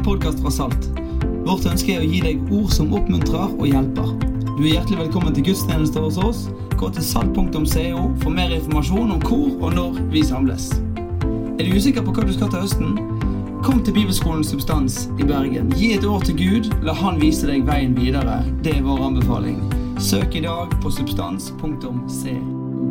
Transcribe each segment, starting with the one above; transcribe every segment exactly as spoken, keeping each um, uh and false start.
podcast fra Salt. Vårt ønske er å gi deg ord som oppmuntrer og hjelper. Du er hjertelig velkommen til gudstjeneste hos oss. Gå til salt punktum co for mer informasjon om hvor og når vi samles. Er du usikker på hva du skal til høsten? Kom til Bibelskolen Substans i Bergen. Gi et år til Gud, la han vise deg veien videre. Det er vår anbefaling. Søk i dag på substans punktum co.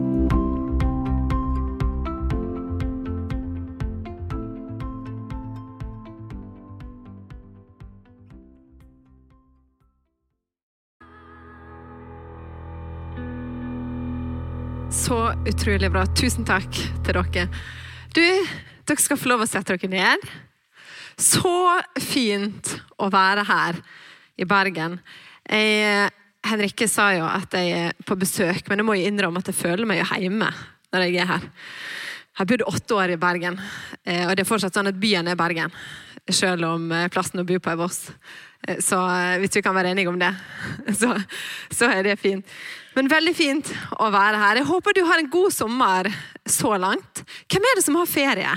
Så utrolig bra. Tusen takk til dere. Du, dere skal få lov å sette dere ned. Så fint å være her i Bergen. Jeg, Henrikke sa jo at jeg er på besøk, men jeg må jo innrømme at jeg føler meg hjemme når jeg er her. Jeg har bodd åtte år i Bergen, og det er fortsatt sånn at byen er Bergen, selv om plassen å bo på er Voss. Så hvis vi kan være enige om det, så, så er det fint. Men veldig fint å være her. Jeg håper du har en god sommer så langt. Hvem er det som har ferie?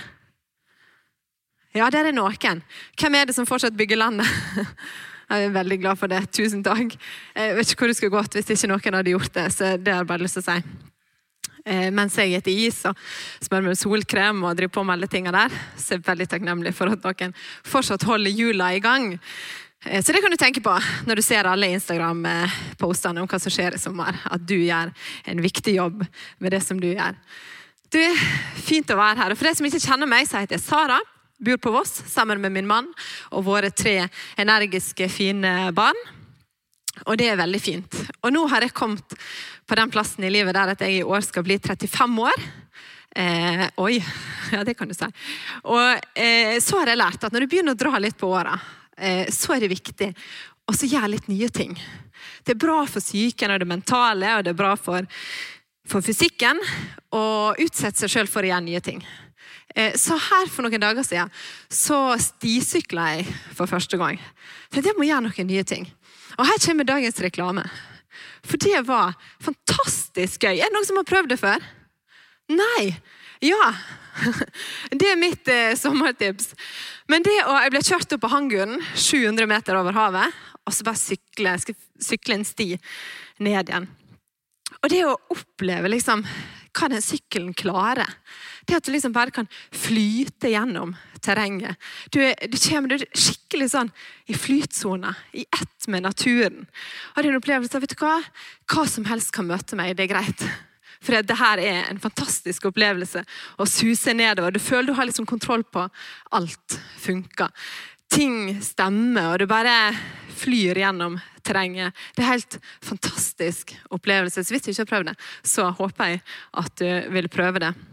Ja, det er noen. Hvem er det som fortsatt bygger landet? Jeg er veldig glad for det. Tusen takk. Jeg vet ikke hvor du skulle gått hvis ikke noen hadde gjort det, så det har jeg bare lyst til å si. Mens jeg etter is og smør med solkrem og driver på med alle tingene der, så er jeg veldig takknemlig for at noen fortsatt holder jula i gang. Så det kan du tenke på når du ser alle Instagram-postene om hva som skjer i sommer, at du gjør en viktig jobb med det som du gjør. Du, fint å være her. Og for deg som ikke kjenner meg, så heter jeg Sara, bor på Voss sammen med min mann og våre tre energiske, fine barn. Og det er veldig fint. Og nå har jeg kommet på den plassen i livet der at jeg i år skal bli trettifem år. Eh, oi, ja det kan du si. Og eh, så har jeg lært at når du begynner å dra litt på året, så er det viktig å gjøre litt nye ting. Det er bra for psyken og det mentale, og det er bra for, for fysikken å utsette seg selv for å gjøre nye ting. Så her for noen dager siden så stisyklet jeg for første gang. Så jeg må gjøre noen nye ting. Og her kommer dagens reklame. For det var fantastisk gøy. Er det noen som har prøvd det før? Nei. Ja, det er mitt eh, sommertips. Men det å, jeg ble kjørt opp på Hangguren, sju hundre meter over havet, og så bare sykle, jeg skal sykle en sti ned igjen. Og det å oppleve liksom, hva den sykkelen klarer, det at du liksom bare kan flyte gjennom terrenget. Du, du kommer du skikkelig sånn i flytsone, i ett med naturen. Og det er en opplevelse, vet du hva? Hva som helst kan møte meg, det er greit. For det her er en fantastisk opplevelse å suse nedover. Du føler du har liksom kontroll på alt funker. Ting stemmer, og du bare flyr gjennom terrenget. Det er helt fantastisk opplevelse. Så hvis du ikke har prøvd det, så håper jeg at du vil prøve det.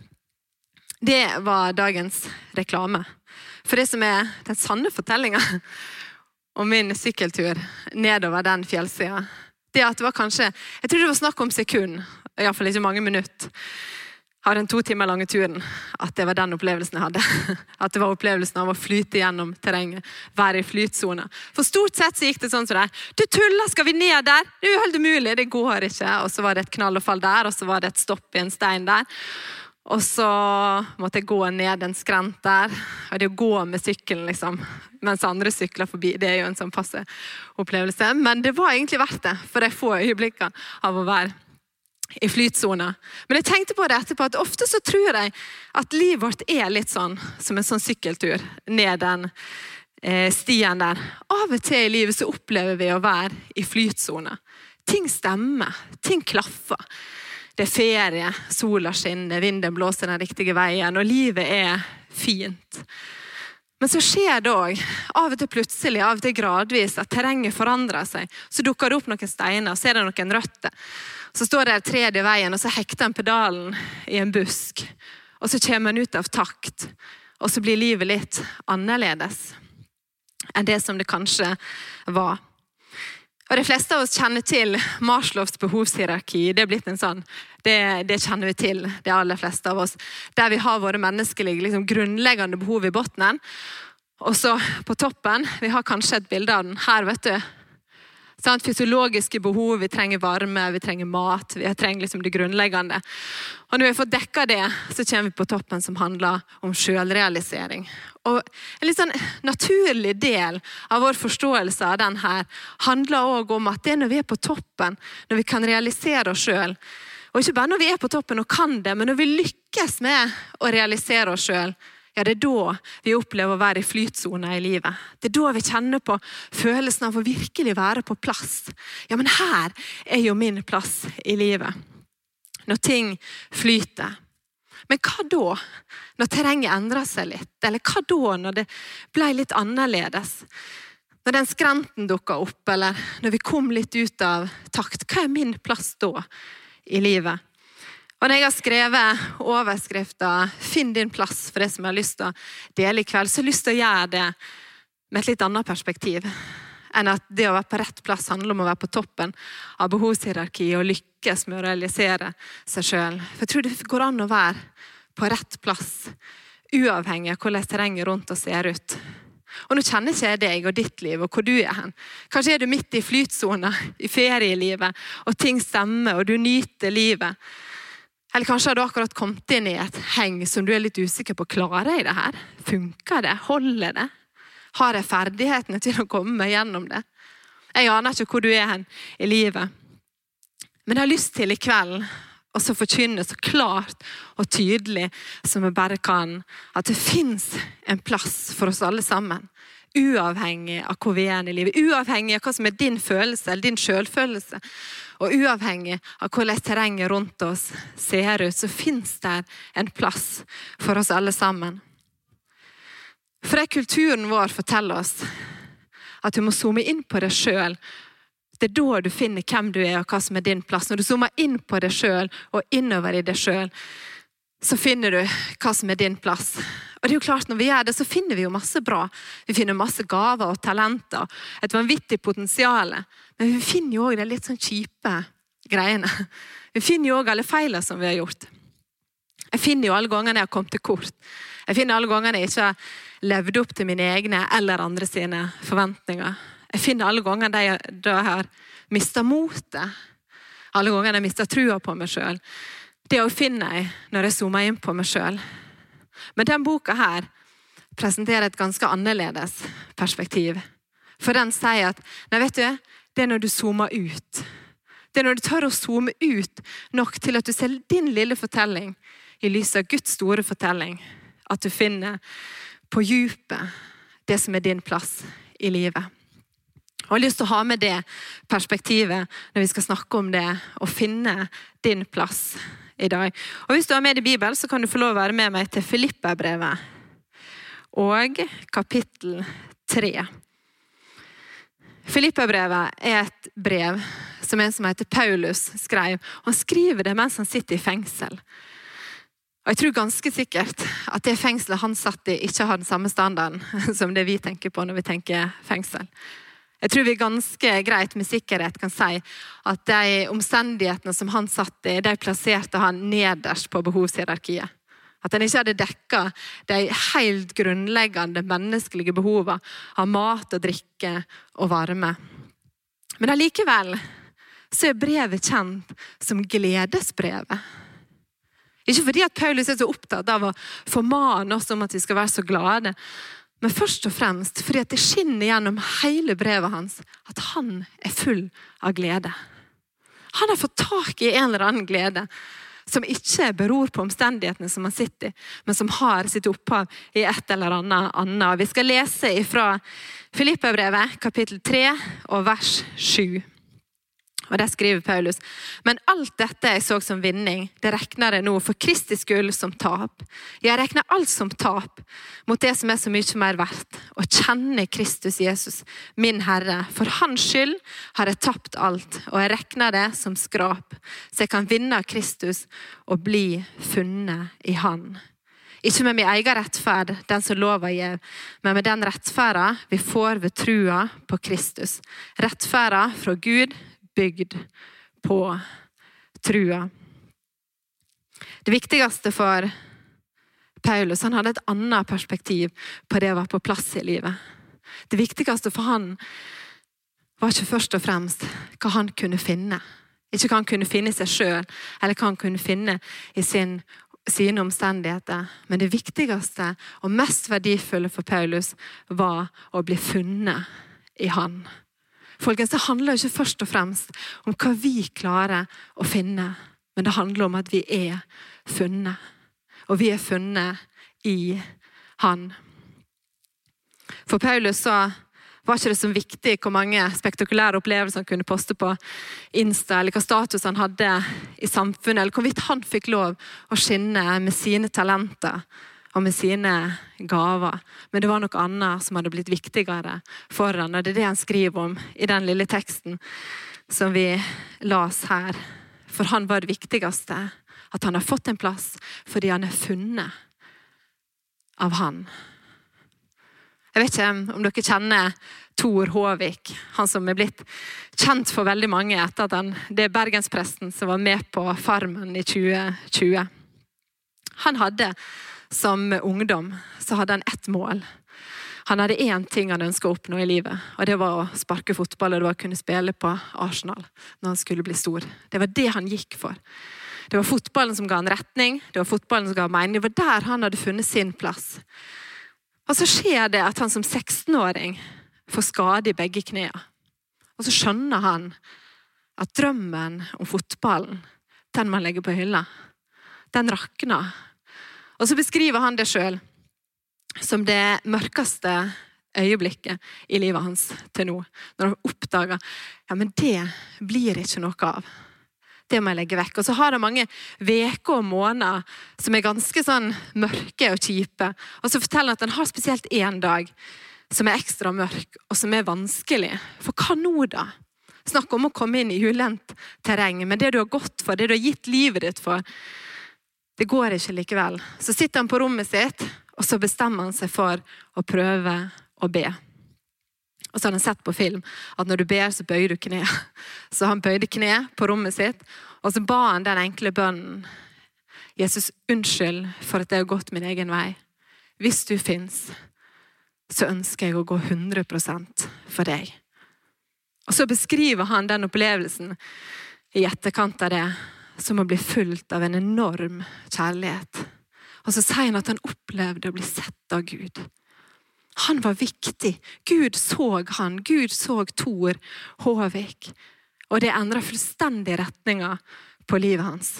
Det var dagens reklame. For det som er den sanne fortellingen om min sykkeltur nedover den fjellsiden, det at det var kanskje, jeg tror det var snakk om sekund, i hvert fall ikke mange minutter, av den to timer lange turen, at det var den opplevelsen jeg hadde. At det var opplevelsen av å flyte gjennom terrenget, være i flytsone. For stort sett så gikk det sånn som det. Du tuller, skal vi ned der? Det er jo helt umulig, det går ikke. Og så var det et knall og fall der, og så var det et stopp i en stein der. Og så måtte jeg gå ned en skrent der, og det å gå med sykkelen liksom, mens andre sykler forbi, det er jo en sånn passe opplevelse. Men det var egentlig verdt det, for jeg får øyeblikker av å være i flytsone. Men jeg tenkte på det etterpå, at ofte så tror jeg at livet vårt er litt sånn, som en sånn sykkeltur, ned den eh, stien der. Av og til i livet så opplever vi å være i flytsone. Ting stemmer, ting klaffer. Det er ferie, sola skinner, vinden blåser den riktige veien, og livet er fint. Men så skjer det også, av og til plutselig, av og til gradvis, at terrenget forandrer seg. Så dukker det opp noen steiner, så er det noen røtter. Så står det et tredje veien, og så hekter en pedalen i en busk. Og så kommer en ut av takt, og så blir livet litt annerledes enn det som det kanskje var. Og de fleste av oss kjenner til Maslows behovshierarki. Det er blitt en sånn, det, det kjenner vi til, de aller fleste av oss. Der vi har våre menneskelige liksom, grunnleggende behov i bottenen. Og så på toppen, vi har kanskje et bilde av den. Her, vet du, Sant? Fysiologiske behov, vi trenger varme, vi trenger mat, vi trenger liksom det grunnleggende. Og når vi har fått dekket det, så kommer vi på toppen som handler om selvrealisering. Og en litt sånn naturlig del av vår forståelse av den her handler også om at det er når vi er på toppen, når vi kan realisere oss selv. Og ikke bare når vi er på toppen og kan det, men når vi lykkes med å realisere oss selv, ja, det er da vi opplever å være i flytsone i livet. Det er da vi kjenner på følelsen av å virkelig være på plass. Ja, men her er jo min plass i livet. Når ting flyter. Men hva da når terrenget endrer seg litt? Eller hva da når det ble litt annerledes? Når den skrenten dukket opp, eller når vi kom litt ut av takt, hva er min plass da i livet? Og når jeg har skrevet overskriften «Finn din plass» for det som jeg har lyst til å dele i kveld, så har jeg lyst til å gjøre det med et litt annet perspektiv enn at det å være på rett plass handler om å være på toppen av behovshierarkiet og lykkes med å realisere seg selv. For jeg tror det går an å være på rett plass, uavhengig av hvordan terrenget rundt oss ser ut. Og nå kjenner ikke jeg deg og ditt liv og hvor du er hen. Kanskje er du midt i flytsone, i ferielivet, og ting stemmer, og du nyter livet. Eller kanskje har du akkurat kommet inn i et heng som du er litt usikker på. Klarer jeg det her? Funker det? Holder det? Har jeg ferdighetene til å komme meg gjennom det? Jeg aner ikke hvor du er hen i livet. Men jeg har lyst til i kveld å så forkynne så klart og tydelig som jeg bare kan, at det finnes en plass for oss alle sammen. Uavhengig av hvor vi er i livet. Uavhengig av hva som er din følelse eller din selvfølelse. Og uavhengig av hvordan terrenget rundt oss ser ut, så finnes det en plass for oss alle sammen. For det kulturen vår forteller oss at du må zoome inn på deg selv. Det er da du finner hvem du er og hva som er din plass. Når du zoomer inn på deg selv og innover i deg selv, så finner du hva som er din plass. Og det er jo klart, når vi gjør det, så finner vi jo masse bra. Vi finner masse gaver og talenter, et vanvittig potensial. Men vi finner jo også det litt sånn kjipe greiene. Vi finner jo også alle feiler som vi har gjort. Jeg finner jo alle gangene jeg har kommet til kort. Jeg finner alle gangene jeg ikke har levd opp til mine egne eller andre sine forventninger. Jeg finner alle gangene jeg da har mistet motet. Alle gangene jeg mistet trua på meg selv. Det å finne jeg når jeg zoomer inn på meg selv. Men den boka her presenterer et ganske annerledes perspektiv. For den sier at, nei vet du, det er når du zoomer ut. Det er når du tør å zoome ut nok til at du ser din lille fortelling i lys av Guds store fortelling. At du finner på djupet det som er din plass i livet. Og jeg har lyst til å ha med det perspektivet når vi skal snakke om det, og finne din plass i dag. Og hvis du er med i Bibelen, så kan du få lov å være med meg til Filipperbrevet og kapittel tre. Filipperbrevet er et brev som en som heter Paulus skrev, og han skriver det mens han sitter i fengsel. Og jeg tror ganske sikkert at det fengselet han satt i ikke har den samme standarden som det vi tenker på når vi tenker fengsel. Jeg tror vi ganske greit med sikkerhet kan si at de omstendighetene som han satt i, de plasserte han nederst på behovshierarkiet. At han ikke hadde dekket de helt grunnleggende menneskelige behovene av mat og drikke og varme. Men allikevel så er brevet kjent som gledesbrevet. Ikke fordi at Paulus er så opptatt av å formane oss om at vi skal være så glade, men først og fremst fordi at det skinner gjennom hele brevet hans at han er full av glede. Han har fått tak i en eller annen glede som ikke beror på omstendighetene som han sitter i, men som har sitt opphav i et eller annet annet. Vi skal lese fra Filipperbrevet kapittel tre og vers sju. Og der skriver Paulus, men alt dette jeg så som vinning, det rekner jeg nå for Kristi skyld som tap. Jeg rekner alt som tap mot det som er så mye mer verdt, og kjenner Kristus Jesus, min Herre. For hans skyld har jeg tapt alt, og jeg rekner det som skrap, så jeg kan vinne Kristus og bli funnet i han. Ikke med min egen rettferd, den som lover gjev, men med den rettferda vi får ved trua på Kristus. Rettferda fra Gud, bygd på trua. Det viktigste for Paulus, han hadde et annet perspektiv på det å være på plass i livet. Det viktigste for han var ikke først og fremst hva han kunne finne. Ikke hva han kunne finne i seg selv, eller hva han kunne finne i sin, sine omstendigheter. Men det viktigste og mest verdifulle for Paulus var å bli funnet i han. Folkens, det handler ikke først og fremst om hva vi klarer å finne, men det handler om at vi er funnet. Og vi er funnet i han. For Paulus så var ikke det så viktig hvor mange spektakulære opplevelser han kunne poste på Insta, eller hva status han hadde i samfunnet, eller hvorvidt han fikk lov å skinne med sine talenter og med sine gaver. Men det var noe annet som hadde blitt viktigere for han, og det er det han skriver om i den lille teksten som vi las her. For han var det viktigste, at han har fått en plass fordi han er funnet av han. Jeg vet ikke om dere kjenner Tor Håvik, han som er blitt kjent for veldig mange etter at han, det er Bergenspresten som var med på Farmen i tjue tjue. Han hadde som ungdom, så hadde han ett mål. Han hadde én ting han ønsket å oppnå i livet, og det var å sparke fotball, og det var å kunne spille på Arsenal når han skulle bli stor. Det var det han gikk for. Det var fotballen som ga han retning, det var fotballen som ga han mening, det var der han hadde funnet sin plass. Og så skjer det at han som seksten-åring får skade i begge knæene. Og så skjønner han at drømmen om fotballen, den man legger på hylla, den rakner. Og så beskriver han det selv som det mørkeste øyeblikket i livet hans til nå. Når han oppdager, ja, men det blir ikke noe av. Det må jeg legge vekk. Og så har det mange veker og måneder som er ganske sånn mørke og kjipe. Og så forteller han at han har spesielt en dag som er ekstra mørk og som er vanskelig. For hva nå da? Snakk om å komme inn i ulendt terreng, men det du har gått for, det du har gitt livet ditt for, det går ikke likevel. Så sitter han på rommet sitt, og så bestemmer han seg for å prøve å be. Og så har han sett på film at når du ber, så bøyer du kne. Så han bøyde kne på rommet sitt, og så ba han den enkle bønnen. Jesus, unnskyld for at jeg har gått min egen vei. Hvis du finnes, så ønsker jeg å gå hundre prosent for deg. Og så beskriver han den opplevelsen i etterkant av det, som å bli fulgt av en enorm kjærlighet. Og så sier han at han opplevde å bli sett av Gud. Han var viktig. Gud så han. Gud så Tor Håvik. Og det endret fullstendig retninger på livet hans.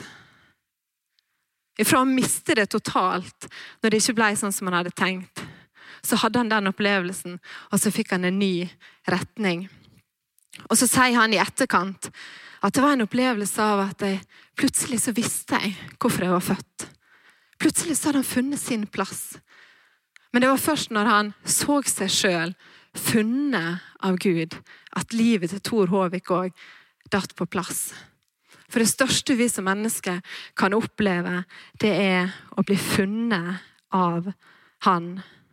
Ifra å miste det totalt, når det ikke ble sånn som han hadde tenkt, så hadde han den opplevelsen, og så fikk han en ny retning. Og så sier han i etterkant at det var en opplevelse av at jeg, plutselig så visste jeg hvorfor jeg var født. Plutselig så hadde han funnet sin plass. Men det var først når han så seg selv funnet av Gud, at livet til Tor Håvik også datt på plass. For det største vi som mennesker kan oppleve, det er å bli funnet av han.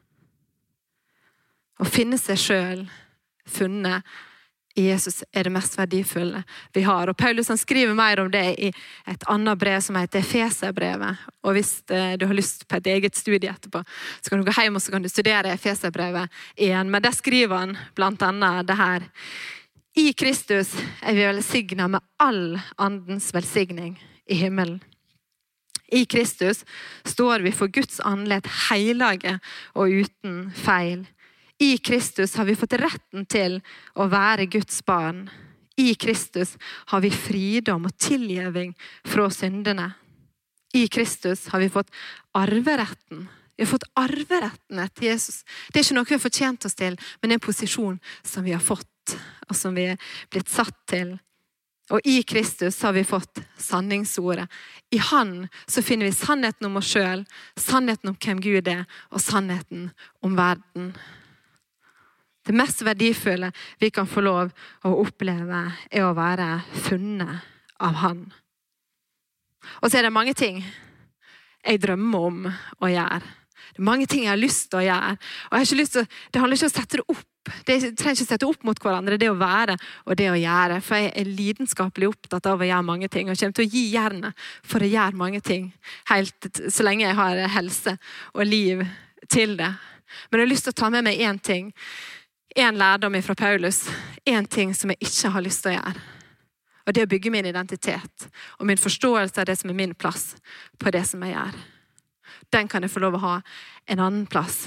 Å finne seg selv funnet i Jesus er det mest verdifulle vi har. Og Paulus han skriver mer om det i et annet brev som heter Efeserbrevet. Og hvis du har lyst på et eget studie etterpå, så kan du gå hjem og så kan du studere Efeserbrevet igjen. Men der skriver han blant annet det her. I Kristus er vi velsignet med all andens velsigning i himmelen. I Kristus står vi for Guds åndelighet hellige og uten feil. I Kristus har vi fått retten til å være Guds barn. I Kristus har vi fridom og tilgjeving fra syndene. I Kristus har vi fått arveretten. Vi har fått arveretten etter Jesus. Det er ikke noe vi har fortjent oss til, men det er en posisjon som vi har fått, og som vi er blitt satt til. Og i Kristus har vi fått sanningsordet. I han så finner vi sannheten om oss selv, sannheten om hvem Gud er, og sannheten om verden. Det mest verdifulle vi kan få lov å oppleve er å være funnet av han. Og så er det mange ting jeg drømmer om å gjøre. Det er mange ting jeg har lyst til å gjøre. Og jeg har ikke lyst til, det handler ikke om å sette det opp. Det trenger ikke å sette opp mot hverandre, det å være og det å gjøre. For jeg er lidenskapelig opptatt av å gjøre mange ting. Og jeg kommer til å gi jernet for å gjøre mange ting. Helt så lenge jeg har helse og liv til det. Men jeg har lyst til å ta med meg en ting. en lærdom fra Paulus, en ting som jeg ikke har lyst til å gjøre. Og det å bygge min identitet og min forståelse av det som er min plass på det som jeg gjør. Den kan jeg få lov å ha en annen plass.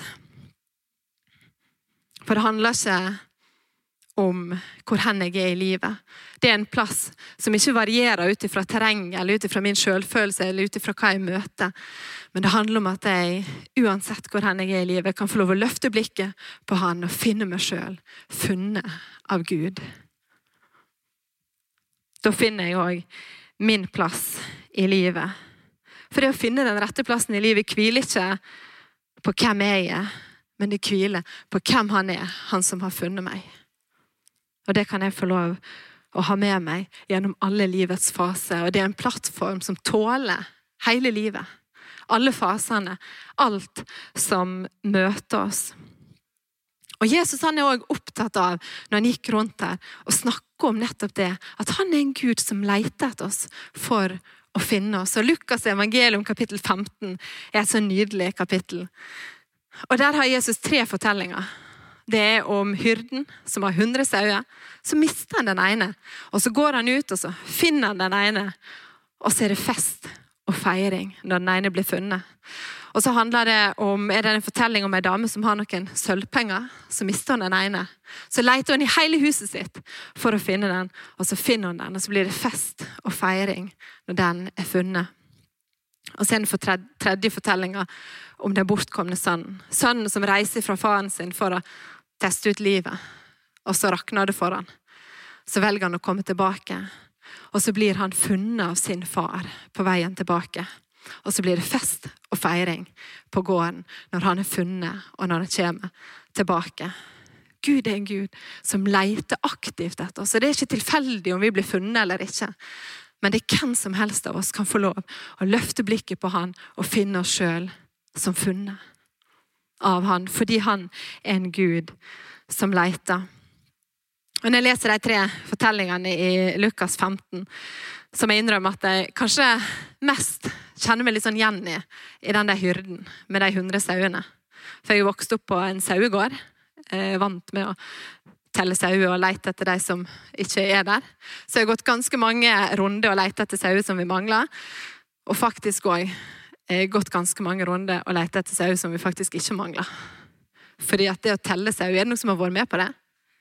For det handler ikke om hvor hen jeg er i livet. Det er en plass som ikke varierer ut ifra terreng, eller ut ifra min selvfølelse, eller ut ifra hva jeg møter. Men det handler om at jeg, uansett hvor hen jeg er i livet, kan få lov å løfte blikket på han og finne meg selv, funnet av Gud. Da finner jeg også min plass i livet. For det å finne den rette plassen i livet hviler ikke på hvem jeg er, men det hviler på hvem han er, han som har funnet meg. Og det kan jeg få lov å ha med meg gjennom alle livets faser. Og det er en plattform som tåler hele livet. Alle fasene. Alt som møter oss. Og Jesus han er også opptatt av, når han gikk rundt her, og snakker om nettopp det, at han er en Gud som leter etter oss for å finne oss. Og Lukas evangelium kapittel femten er et så nydelig kapittel. Og der har Jesus tre fortellinger. Det er om hyrden som har hundre sauer, så mister han den ene. Og så går han ut og så finner han den ene, og så er det fest og feiring når den ene blir funnet. Og så handler det om, er det en fortelling om en dame som har noen sølvpenger, så mister hun den ene. Så leter hun i hele huset sitt for å finne den, og så finner hun den, og så blir det fest og feiring når den er funnet. Og så er det for tredje fortellinga om den bortkomne sønnen. Sønnen som reiser fra faren sin for å teste ut livet, og så rakner det for han. Så velger han å komme tilbake, og så blir han funnet av sin far på veien tilbake. Og så blir det fest og feiring på gården når han er funnet og når han kommer tilbake. Gud er en Gud som leter aktivt etter oss. Så det er ikke tilfeldig om vi blir funnet eller ikke. Men det er hvem som helst av oss kan få lov å løfte blikket på han og finne oss selv som funnet av han. Fordi han er en Gud som leter. Og når jeg leser de tre fortellingene i Lukas femten, som jeg innrømmer at jeg kanskje mest kjenner meg litt sånn igjen i, i den der hyrden med de hundre sauene. For jeg vokste opp på en sauegård, jeg vant med å telle sauer og lete etter de som ikke er der. Så jeg har gått ganske mange runder og lete etter sauer som vi mangler, og faktisk også jeg har gått ganske mange runder og lete etter sauer som vi faktisk ikke mangler. Fordi at det å telle sauer, er det noen som har vært med på det?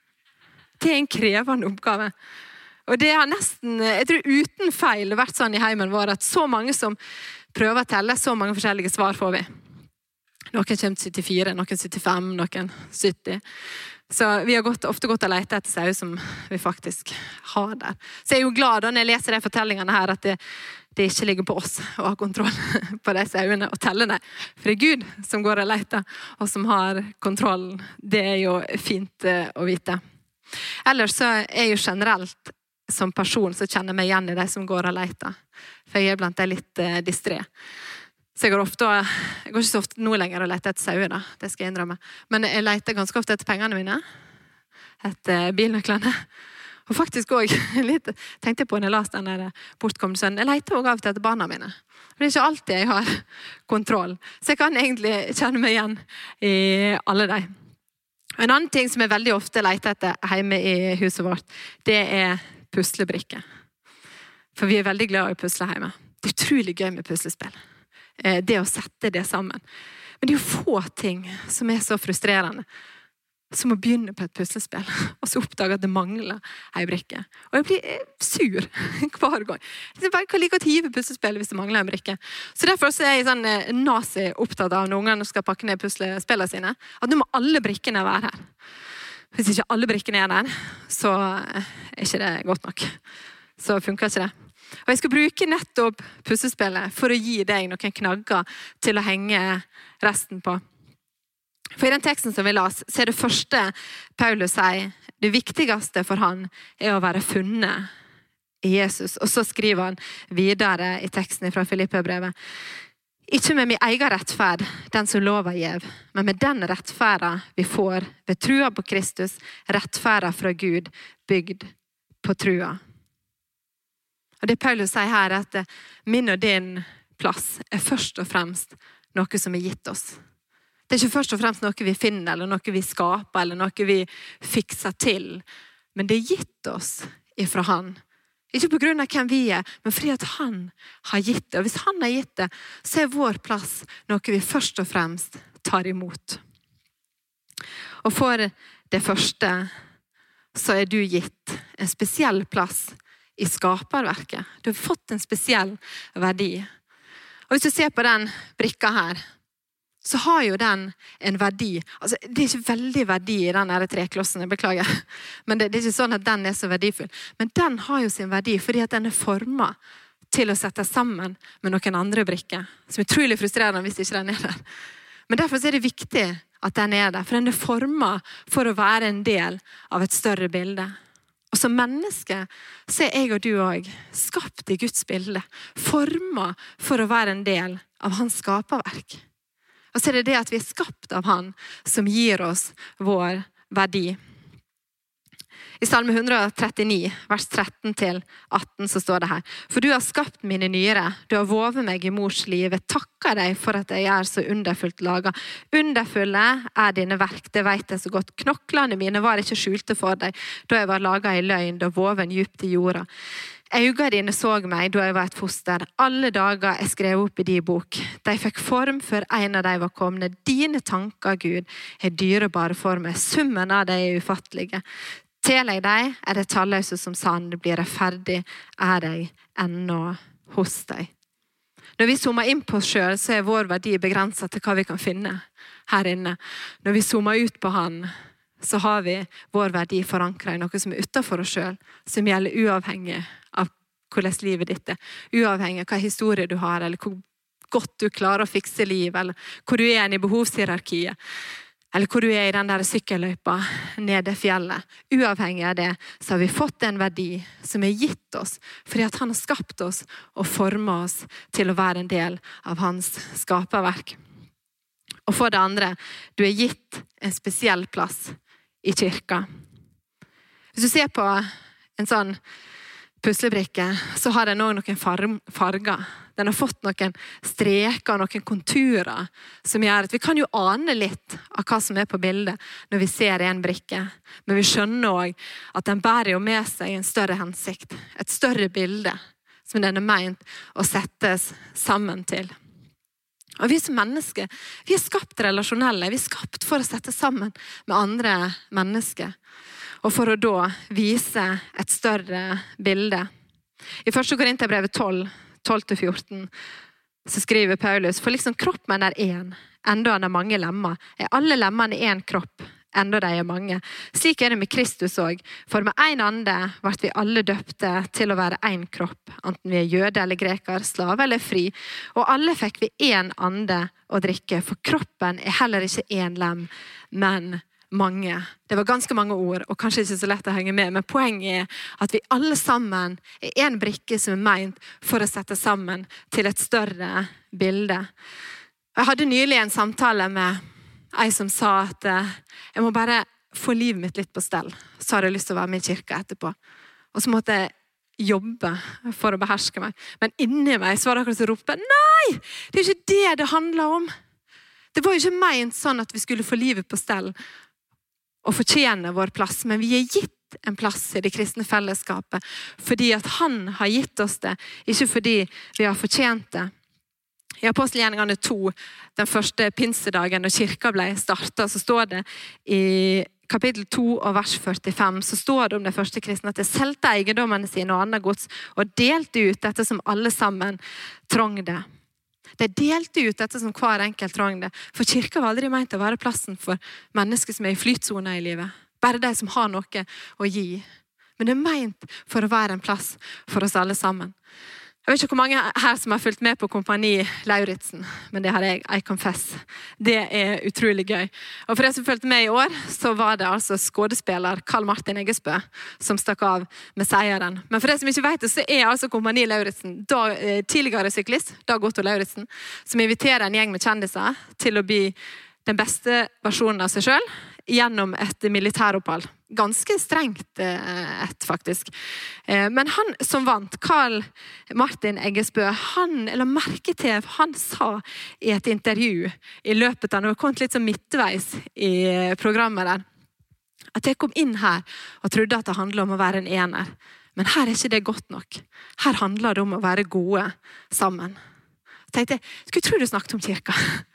Det er en krevende oppgave. Og det har nesten, jeg tror uten feil, vært sånn i heimen vår at så mange som prøver å telle, så mange forskjellige svar får vi. Noen kommer til syttifire, noen syttifem, noen sytti. Så vi har gått, ofte gått og lete etter sauer som vi faktisk har der. Så jeg er jo glad da når jeg leser de fortellingene her at det, det ikke ligger på oss å ha kontroll på de sauene og telle dem. For det er Gud som går og leter, og som har kontrollen. Det er jo fint å vite. Ellers så er jeg jo generelt som person så kjenner jeg meg igjen i de som går og leter. For jeg er blant de litt eh, distré. Så jeg går ofte, jeg går ikke så ofte nå lenger og leter etter sauer da, det skal jeg innrømme. Men jeg leter ganske ofte etter pengene mine, etter bilnøklene. Og faktisk også, litt, tenkte jeg på når jeg las den der bortkomne sønnen, jeg leter også av og til etter barna mine. Det er ikke alltid jeg har kontroll. Så jeg kan egentlig kjenne meg igjen i alle de. En annen ting som jeg veldig ofte leter etter hjemme i huset vårt, det er puslebrikker. For vi er veldig glad i å pusle hjemme. Det er utrolig gøy med puslespill. Det å sette det sammen. Men det er jo få ting som er så frustrerende som å begynne på et puslespill, og så oppdage at det mangler en brikke. Og jeg blir sur hver gang. Jeg bare kan like å hive puslespill hvis det mangler en brikke. Så derfor er jeg sånn nazi opptatt av når ungene skal pakke ned puslespillene sine, at nå må alle brikkene være her. Hvis ikke alle brikkene er der, så er ikke det godt nok. Så funker ikke det. Og jeg skal bruke nettopp puslespillet for å gi deg noen knagger til å henge resten på. For i den teksten som vi las, så er det første Paulus sier, det viktigste for han er å være funnet i Jesus. Og så skriver han videre i teksten fra Filippe-brevet. Ikke med min egen rettferd, den som lover gjev, men med den rettferden vi får ved trua på Kristus, rettferden fra Gud, bygd på trua. Og det Paulus sier her er at min og din plass er først og fremst noe som er gitt oss. Det er ikke først og fremst noe vi finner, eller noe vi skaper, eller noe vi fikser til. Men det er gitt oss ifra han. Ikke på grunn av hvem vi er, men fordi at han har gitt det. Og hvis han har gitt det, så er vår plass noe vi først og fremst tar imot. Og for det første, så er du gitt en spesiell plass i skaperverket. Du har fått en spesiell verdi. Og hvis du ser på den brikka her, så har jo den en verdi. Altså, det er ikke veldig verdi i den her treklossen, jeg beklager. Men det, det er ikke sånn at den er så verdifull. Men den har jo sin verdi, fordi at den er formet til å sette sammen med noen andre brikker. Som er utrolig frustrerende hvis ikke den er der. Men derfor er det viktig at den er der, for den er formet for å være en del av et større bilde. Og som menneske så er jeg og du også skapt i Guds bilde, formet for å være en del av hans skaperverk. Og så er det det at vi er skapt av han som gir oss vår verdi. I Salme one thirty-nine, vers tretten til atten, så står det her: For du har skapt mine nyre, du har vovet meg i mors liv. Jeg takker deg for at jeg er så underfullt laget. Underfulle er dine verk, det vet jeg så godt. Knoklene mine var ikke skjulte for deg, da jeg var laget i løgn, da voven djupt i jorda. Øynene dine så meg da jeg var et foster. Alle dager jeg skrev opp i din bok. De fikk form før en av dem var komne. Dine tanker, Gud, er dyrebare for meg. Summen av dem er ufattelige. Teler jeg deg, er det talløse som sand. Blir jeg ferdig, er jeg ennå hos deg. Når vi zoomer inn på oss selv, så er vår verdi begrenset til hva vi kan finne her inne. Når vi zoomer ut på han, så har vi vår verdi forankret i noe som er utenfor oss selv, som gjelder uavhengig av hvordan livet ditt er, uavhengig av hva historie du har, eller hvor godt du klarer å fikse liv, eller hvor du er i behovshierarkiet, eller hvor du er i den der sykkelløypa nede fjellet. Uavhengig av det, så har vi fått en verdi som er gitt oss, fordi at han har skapt oss og formet oss til å være en del av hans skaperverk. Og for det andre, du er gitt en spesiell plass i kirka. Hvis du ser på en sånn puslebrikke, så har den også noen farger. Den har fått noen streker og noen konturer som gjør at vi kan jo ane litt av hva som er på bildet når vi ser en brikke. Men vi skjønner også at den bærer jo med seg en større hensikt, et større bilde som den er ment å settes sammen til. Og vi som mennesker, vi er skapt relasjonelle, vi er skapt for å sette sammen med andre mennesker, og for å da vise et større bilde. I første Korinterbrevet tolv, tolv til fjorten, så skriver Paulus: For liksom kroppen er en, enda han er mange lemmer, er alle lemmene en kropp, enda de er mange. Slik er det med Kristus også, for med en ande ble vi alle døpte til å være en kropp, enten vi er jøde eller greker, slave eller fri, og alle fikk vi en ande å drikke, for kroppen er heller ikke en lem, men mange. Det var ganske mange ord, og kanskje ikke så lett å henge med, men poenget er at vi alle sammen er en brikke som er ment for å sette sammen til et større bilde. Jeg hadde nylig en samtale med en som sa at jeg må bare få livet mitt litt på stell, så har jeg lyst til å være med i kirka etterpå. Og så måtte jeg jobbe for å beherske meg. Men inni meg så var det akkurat så rope, nei, det er ikke det det handler om. Det var jo ikke ment sånn at vi skulle få livet på stell og fortjene vår plass, men vi er gitt en plass i det kristne fellesskapet, fordi at han har gitt oss det, ikke fordi vi har fortjent det. I Apostelgjerningene to, den første pinsedagen da kirka ble startet, så står det i kapittel to og vers førtifem, så står det om de første kristne at de solgte eiendommene sine og andre gods, og delte ut dette som alle sammen trong det. De delte ut dette som hver enkelt trong det, for kirka var aldri ment å være plassen for mennesker som er i flytsone i livet. Bare de som har noe å gi. Men det er ment for å være en plass for oss alle sammen. Jeg vet ikke hvor mange her som har fulgt med på Kompani Lauritzen, men det har jeg, I confess. Det er utrolig gøy. Og for de som fulgte med i år, så var det altså skådespiller Karl Martin Eggesbø som stakk av med seieren. Men for de som ikke vet det, så er altså Kompani Lauritzen da, tidligere syklist, Dag Otto Lauritzen, som inviterer en gjeng med kjendiser til å bli den beste versjonen av seg selv gjennom et militæropphold. Ganske strengt et, faktisk. Men han som vant, Carl Martin Eggesbø, han, eller merke til, han sa i et intervju i løpet av, når vi kom litt som midtveis i programmet der, at jeg kom inn her og trodde at det handlet om å være en ener. Men her er ikke det godt nok. Her handler det om å være gode sammen. Jeg tenkte, skulle tro du snakket om kirka.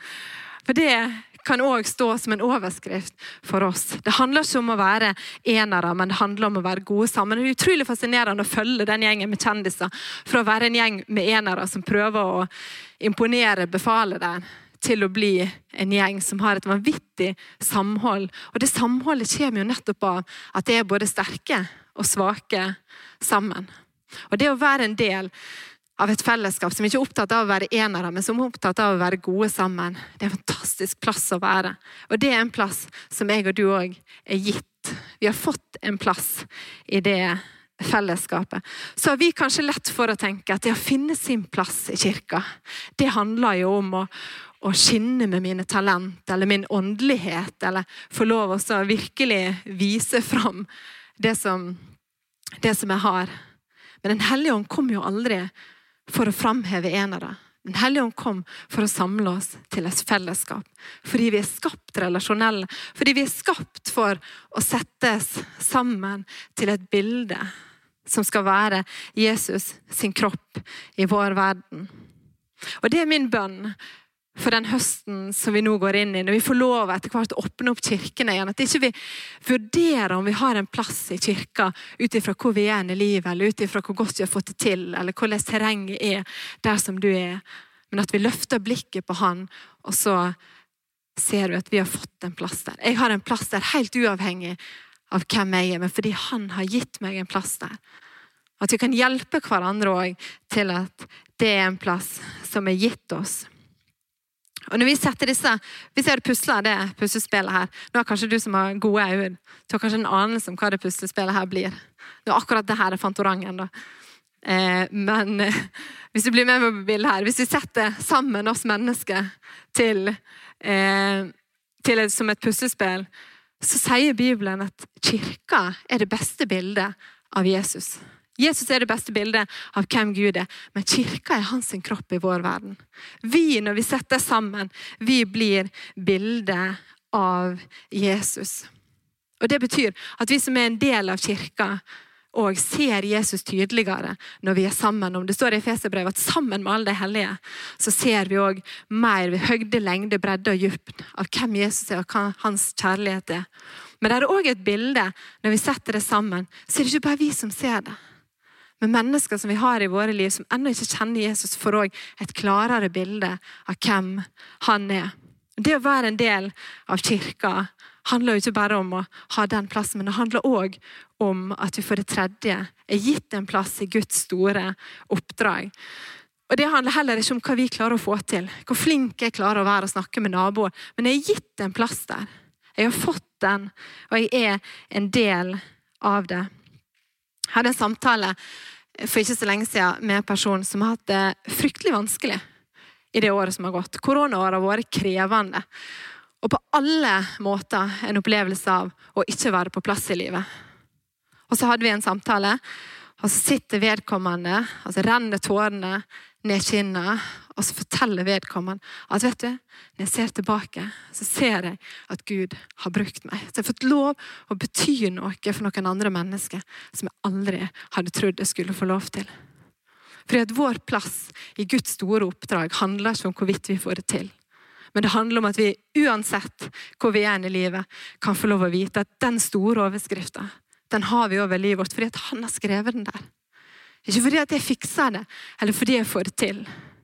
For det kan også stå som en overskrift for oss. Det handler ikke om å være enere, men det handler om å være gode sammen. Det er utrolig fascinerende å følge den gjengen med kjendiser, for å være en gjeng med enere som prøver å imponere befalet der, til å bli en gjeng som har et vanvittig samhold. Og det samholdet kommer jo nettopp av at det er både sterke og svake sammen. Og det å være en del av et fellesskap som ikke er opptatt av å være enere, men som er opptatt av å være gode sammen, det er en fantastisk plass å være. Og det er en plass som jeg og du også er gitt. Vi har fått en plass i det fellesskapet. Så har vi kanskje lett for å tenke at det å finne sin plass i kirka, det handler jo om å å skinne med mine talent, eller min åndelighet, eller få lov også å virkelig vise fram det som, det som jeg har. Men Den hellige ånd kom jo aldri for å framheve enere. Den hellige ånd kom for å samle oss til et fellesskap. Fordi vi er skapt relasjonelle. Fordi vi er skapt for å settes sammen til et bilde som skal være Jesus sin kropp i vår verden. Og det er min bønn for den høsten som vi nå går inn i, når vi får lov etter hvert å åpne opp kirkene igjen, at ikke vi vurderer om vi har en plass i kirka ut ifra hvor vi er i livet, eller ut ifra hvor godt vi har fått det til, eller hvordan terrenget er der som du er, men at vi løfter blikket på han, og så ser vi at vi har fått en plass der. Jeg har en plass der helt uavhengig av hvem jeg er, men fordi han har gitt meg en plass der. At vi kan hjelpe hverandre også til at det er en plass som er gitt oss. Og når vi setter disse, hvis jeg hadde puslet det puslespillet her, nå er kanskje du som har gode øyne, du har kanskje en anelse om hva det puslespillet her blir. Nå akkurat det her er Fantorangen da. Eh, men eh, hvis du blir med meg på bildet her, hvis vi setter sammen oss mennesker til, eh, til et, som et puslespill, så sier Bibelen at kirka er det beste bildet av Jesus. Jesus er det beste bildet av hvem Gud er, men kirka er hans kropp i vår verden. Vi, når vi setter sammen, vi blir bildet av Jesus. Og det betyr at vi som er en del av kirka, og ser Jesus tydeligere når vi er sammen. Om det står i Efeserbrevet at sammen med alle de hellige, så ser vi også mer ved høgde, lengde, bredde og djup av hvem Jesus er og hva hans kjærlighet er. Men det er også et bilde, når vi setter det sammen, så er det ikke bare vi som ser det. Men mennesker som vi har i våre liv, som ennå ikke kjenner Jesus, får også et klarere bilde av hvem han er. Det å være en del av kirka handler jo ikke bare om å ha den plassen, men det handler også om at vi for det tredje er gitt en plass i Guds store oppdrag. Og det handler heller ikke om hva vi klarer å få til, hvor flink jeg klarer å være og snakke med naboer, men jeg er gitt en plass der. Jeg har fått den, og jeg er en del av det. Jeg hadde en samtale for ikke så lenge siden med en person som har hatt det fryktelig vanskelig i det året som har gått. Koronaåret har vært krevende, og på alle måter en opplevelse av å ikke være på plass i livet. Og så hadde vi en samtale, og så sitter vedkommende, og så renner tårene ned kinnet, og så forteller vedkommende at vet du, når jeg ser tilbake, så ser jeg at Gud har brukt meg. Så jeg har fått lov å bety noe for noen andre mennesker som jeg aldri hadde trodd jeg skulle få lov til. Fordi at vår plass i Guds store oppdrag handler ikke om hvorvidt vi får det til. Men det handler om at vi uansett hvor vi er i livet kan få lov å vite at den store overskriften, den har vi over livet vårt fordi at han har skrevet den der. Ikke fordi at jeg fikser det, eller fordi jeg får det til.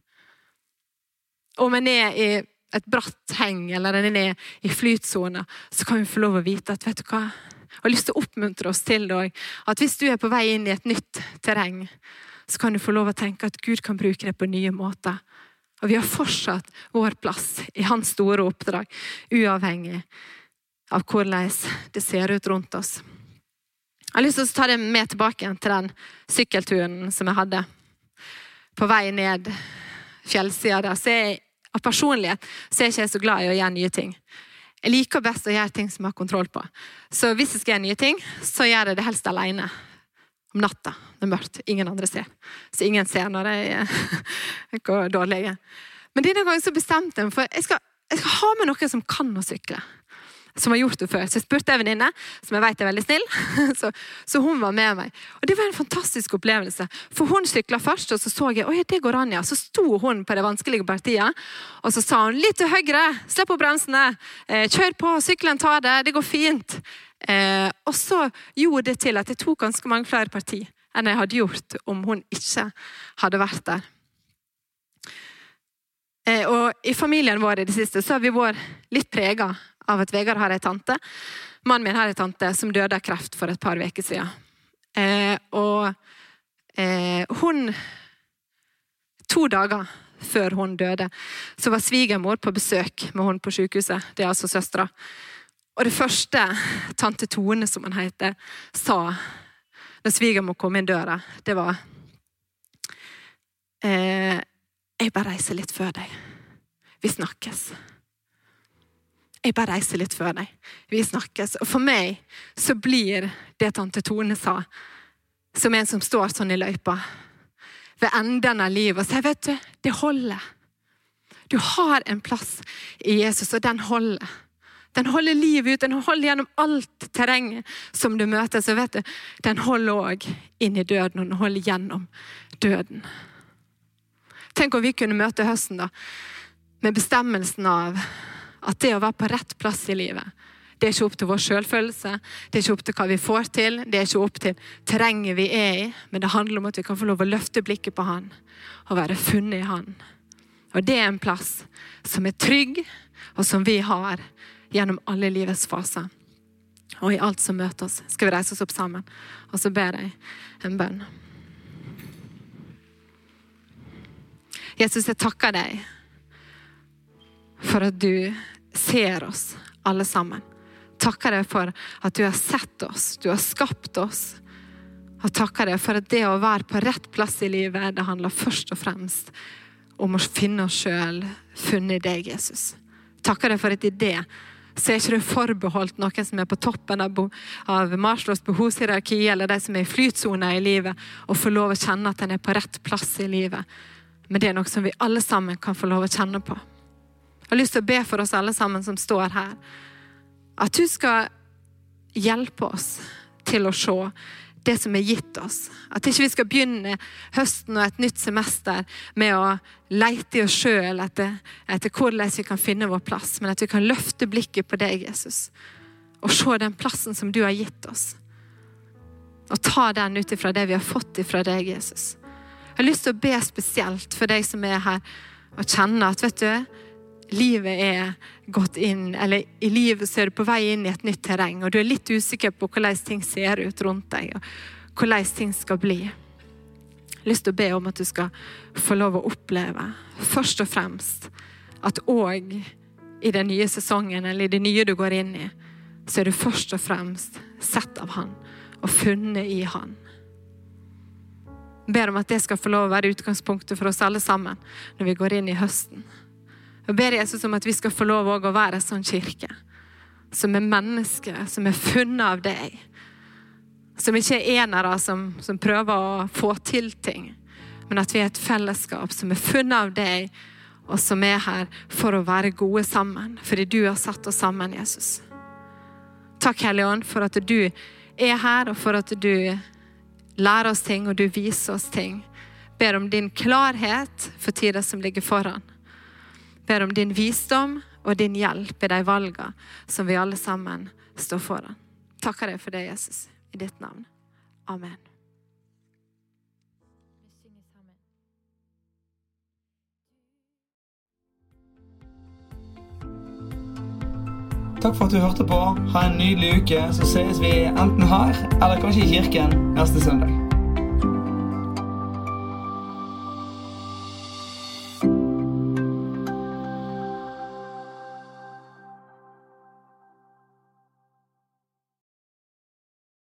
Om en er i et bratt heng, eller en er i flytsone, så kan vi få lov å vite at, vet du hva, jeg har lyst til å oppmuntre oss til det også, at hvis du er på vei inn i et nytt terreng, så kan du få lov å tenke at Gud kan bruke det på nye måter. Og vi har fortsatt vår plass i hans store oppdrag, uavhengig av hvordan det ser ut rundt oss. Jeg har lyst til å ta det med tilbake til den sykkelturen som jeg hadde. På vei ned fjellsiden der. Så jeg, av personlighet så er jeg ikke så glad i å gjøre nye ting. Jeg liker best å gjøre ting som jeg har kontroll på. Så hvis jeg skal gjøre nye ting, så gjør jeg det helst alene. Om natta, det er mørkt, ingen andre ser. Så ingen ser når jeg går dårlig. Men denne gangen så bestemte jeg meg for jeg skal, jeg skal ha med noen som kan å sykle. Som har gjort det før. Så jeg spurte en venninne, som jeg vet er veldig snill, så, så hun var med meg. Og det var en fantastisk opplevelse. For hun syklet først, og så så jeg, oi, det går an, ja. Så sto hun på det vanskelige partiet, og så sa hun, litt til høyre, slipp på bremsene, eh, kjør på, syklen tar det, det går fint. Eh, og så gjorde det til at jeg tok ganske mange flere parti enn jeg hadde gjort om hun ikke hadde vært der. Eh, og i familien vår i det siste så har vi vært litt preget av at Vegard har en tante. Mannen min har en tante som døde av kreft for et par veker siden. Eh, og eh, hun, to dager før hun døde, så var svigermor på besøk med hun på sykehuset. Det er altså søstra. Og det første tante Tone, som han heter, sa når svigermor kom inn døra, det var eh, jeg bare reiser litt før deg. Vi snakkes. Jeg bare reiser litt før deg. Vi snakkes. Og for meg så blir det tante Tone sa, som en som står sånn i løypa, ved enden av livet, og sier, vet du, det holder. Du har en plass i Jesus, og den holder. Den holder livet ut, den holder gjennom alt terrenget som du møter, så vet du, den holder også inn i døden, og den holder gjennom døden. Tenk om vi kunne møte høsten da, med bestemmelsen av at det å være på rett plass i livet, det er ikke opp til vår selvfølelse, det er ikke opp til hva vi får til, det er ikke opp til terrenget vi er i, men det handler om at vi kan få lov å løfte blikket på han, og være funnet i han. Og det er en plass som er trygg, og som vi har gjennom alle livets faser. Og i alt som møter oss, skal vi reise oss opp sammen, og så ber jeg en bønn. Jesus, jeg takker deg, for at du ser oss alle sammen. Takker deg for at du har sett oss, du har skapt oss. Og takker deg for at det å være på rett plass i livet, det handler først og fremst om å finne oss selv, funne deg, Jesus. Takker deg for at i det, så er ikke det forbeholdt noen som er på toppen av, av Maslows behovshierarki, eller de som er i flytsone i livet, og får lov å kjenne at den er på rett plass i livet. Men det er noe som vi alle sammen kan få lov å kjenne på. Jeg har lyst til å be for oss alle sammen som står her, at du skal hjelpe oss til å se det som er gitt oss. At ikke vi skal begynne høsten og et nytt semester med å lete i oss selv etter, etter hvordan vi kan finne vår plass, men at vi kan løfte blikket på deg, Jesus, og se den plassen som du har gitt oss. Og ta den ut ifra det vi har fått ifra deg, Jesus. Jeg har lyst til å be spesielt for deg som er her og kjenner at, vet du, livet er gått inn, eller i livet så er du på vei inn i et nytt terreng, og du er litt usikker på hvordan ting ser ut rundt deg, og hvordan ting skal bli. Jeg har lyst til å be om at du skal få lov å oppleve, først og fremst, at også i den nye sesongen, eller i det nye du går inn i, så er du først og fremst sett av han, og funnet i han. Jeg ber om at det skal få lov å være utgangspunktet for oss alle sammen, når vi går inn i høsten. Jeg ber Jesus om at vi skal få lov å være en sånn kirke, som er mennesker, som er funnet av deg, som ikke er enere som, som prøver å få til ting, men at vi er et fellesskap som er funnet av deg, og som er her for å være gode sammen, fordi du har satt oss sammen, Jesus. Takk, Hellige Ånd, for at du er her, og for at du lærer oss ting, og du viser oss ting. Ber om din klarhet for tiden som ligger foran. Ber om din visdom og din hjelp i de valgene som vi alle sammen står foran. Takker deg for det, Jesus, i ditt navn. Amen. Takk for at du hørte på. Ha en nydelig uke, så ses vi enten her, eller kanskje i kirken neste søndag.